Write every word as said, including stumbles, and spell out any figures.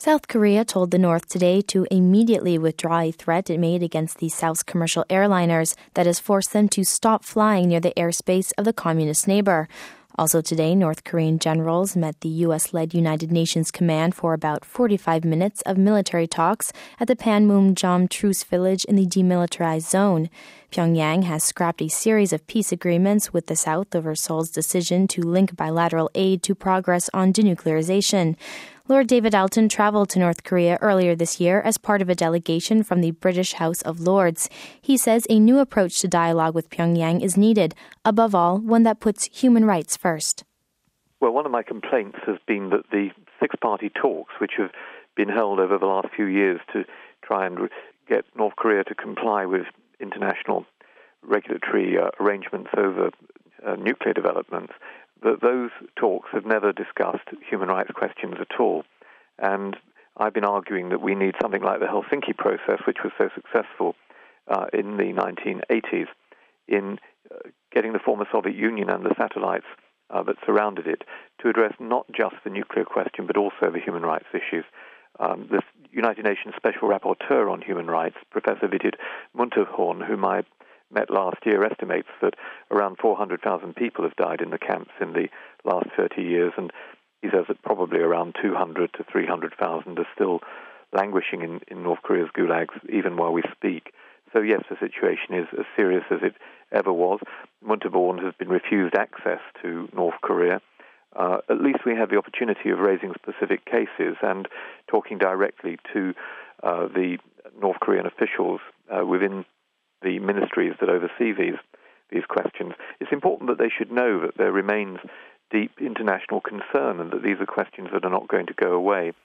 South Korea told the North today to immediately withdraw a threat it made against the South's commercial airliners that has forced them to stop flying near the airspace of the communist neighbor. Also today, North Korean generals met the U S-led United Nations Command for about forty-five minutes of military talks at the Panmunjom Truce Village in the demilitarized zone. Pyongyang has scrapped a series of peace agreements with the South over Seoul's decision to link bilateral aid to progress on denuclearization. Lord David Alton traveled to North Korea earlier this year as part of a delegation from the British House of Lords. He says a new approach to dialogue with Pyongyang is needed, above all, one that puts human rights first. Well, one of my complaints has been that the six-party talks, which have been held over the last few years to try and get North Korea to comply with international regulatory uh, arrangements over uh, nuclear developments, that those talks have never discussed human rights questions at all. And I've been arguing that we need something like the Helsinki process, which was so successful uh, in the nineteen eighties, in uh, getting the former Soviet Union and the satellites uh, that surrounded it to address not just the nuclear question, but also the human rights issues. Um, the United Nations Special Rapporteur on Human Rights, Professor Vidit Munterhorn, whom I met last year, estimates that around four hundred thousand people have died in the camps in the last thirty years, and he says that probably around two hundred to three hundred thousand are still languishing in, in North Korea's gulags, even while we speak. So yes, the situation is as serious as it ever was. Munterhorn has been refused access to North Korea. Uh, at least we have the opportunity of raising specific cases and talking directly to uh, the North Korean officials uh, within the ministries that oversee these these questions. It's important that they should know that there remains deep international concern and that these are questions that are not going to go away.